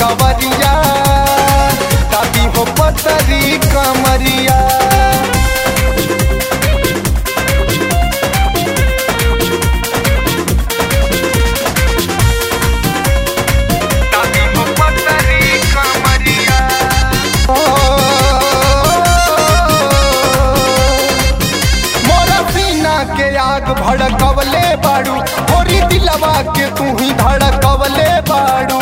कवरिया तभी हो पतरी कमरिया। के आग भड़कवले बाड़ू होरी दिलवा के तू ही धड़कवले बाड़ू।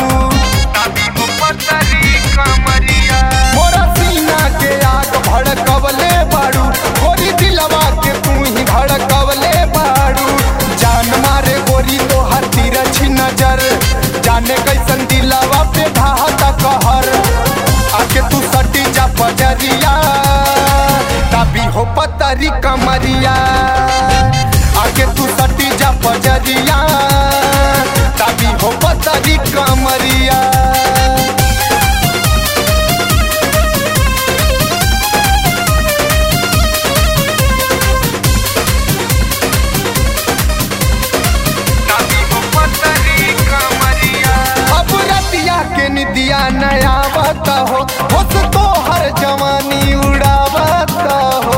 मोरा सीना के आग भड़कवले बाड़ू होरी दिलवा के तू ही धड़कवले बाड़ू। जान मारे गोरी तो हर तिरछी नजर जाने कैसन दिलवा पे ढाहता कहर। आके तू सटी जा पजरिया तभी हो पतरी कमरिया। आके तू सटी जा पजरिया तभी हो पतरी कमरिया। अब रतिया के निदिया नया बता हो तो हर जवानी उड़ावता हो।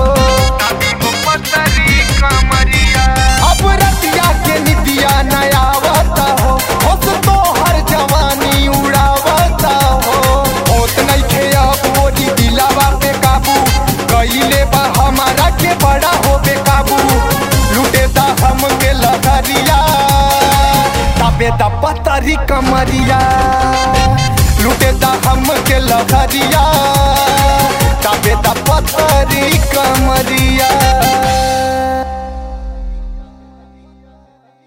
अब रतिया के निदिया नया बता हो तो हर जवानी उड़ावता हो। होत नहीं खे अब ओरी दिलावा पे काबू कइले बा हमारा के बड़ा हो बेकाबू। लुटे दा हम के लहरिया तबे दा पतरी कमरिया। लुटे दा हम के लहरिया